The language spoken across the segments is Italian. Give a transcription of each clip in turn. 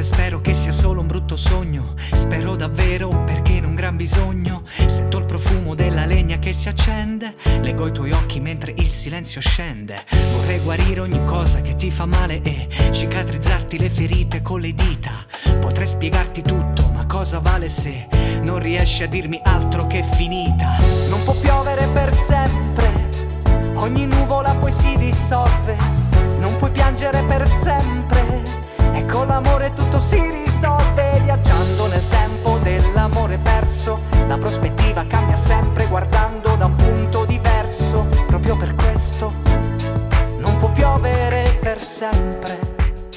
spero che sia solo un brutto sogno. Spero davvero perché in un gran bisogno. Sento il profumo della legna che si accende. Leggo i tuoi occhi mentre il silenzio scende. Vorrei guarire ogni cosa che ti fa male e cicatrizzarti le ferite con le dita. Potrei spiegarti tutto, ma cosa vale se non riesci a dirmi altro che finita? Non può piovere per sempre, ogni nuvola poi si dissolve. Non puoi piangere per sempre, e con l'amore tutto si risolve. Viaggiando nel tempo dell'amore perso, la prospettiva cambia sempre guardando da un punto diverso. Proprio per questo non può piovere per sempre.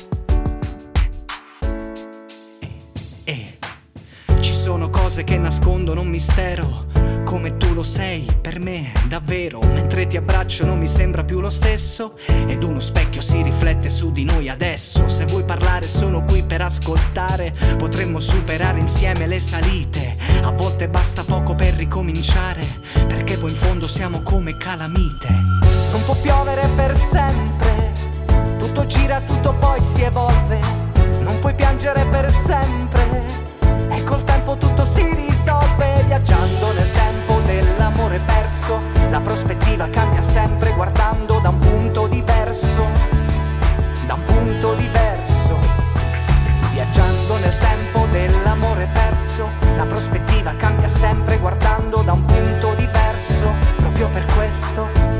Ci sono cose che nascondono un mistero, come tu lo sei per me davvero. Mentre ti abbraccio non mi sembra più lo stesso, ed uno specchio si riflette su di noi adesso. Se vuoi parlare sono qui per ascoltare, potremmo superare insieme le salite. A volte basta poco per ricominciare, perché poi in fondo siamo come calamite. Non può piovere per sempre, tutto gira, tutto poi si evolve. Non puoi piangere per sempre, e col tempo tutto si risolve. Viaggiando nel tempo dell'amore perso, la prospettiva cambia sempre guardando da un punto diverso. Da un punto diverso. Viaggiando nel tempo dell'amore perso, la prospettiva cambia sempre guardando da un punto diverso. Proprio per questo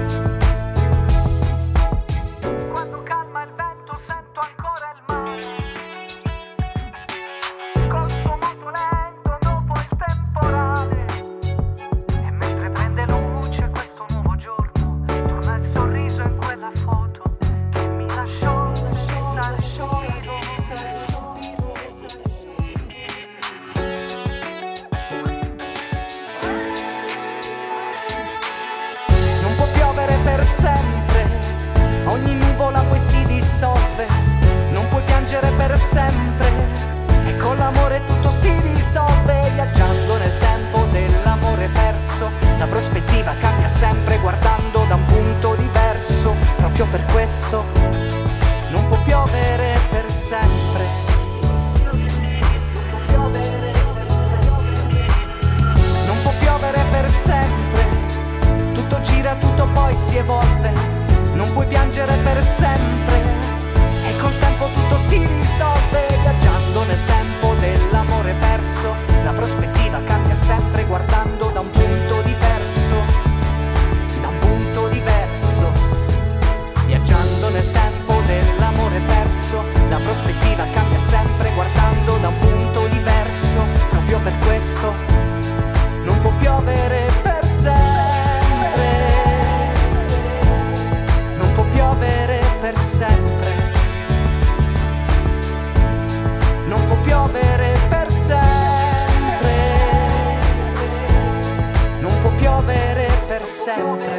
quando calma il vento sento ancora il mare, col suo moto lento dopo il temporale. E mentre prende luce questo nuovo giorno, torna il sorriso in quella foto che mi lasciò pensare. Non può piovere per sempre, ogni nuvola poi si dissolve. Non puoi piangere per sempre, e con l'amore tutto si risolve. Viaggiando nel tempo dell'amore perso, la prospettiva cambia sempre guardando da un punto diverso. Proprio per questo non può piovere per sempre. Non può piovere per sempre, tutto gira, tutto poi si evolve. Non puoi piangere per sempre, e col tempo tutto si risolve. Viaggiando nel tempo dell'amore perso, la prospettiva cambia sempre guardando da un punto diverso. Da un punto diverso. Viaggiando nel tempo dell'amore perso, la prospettiva cambia sempre guardando da un punto diverso. Proprio per questo non può piovere per sempre. Non può piovere per sempre. Non può piovere per sempre. Non può piovere per sempre.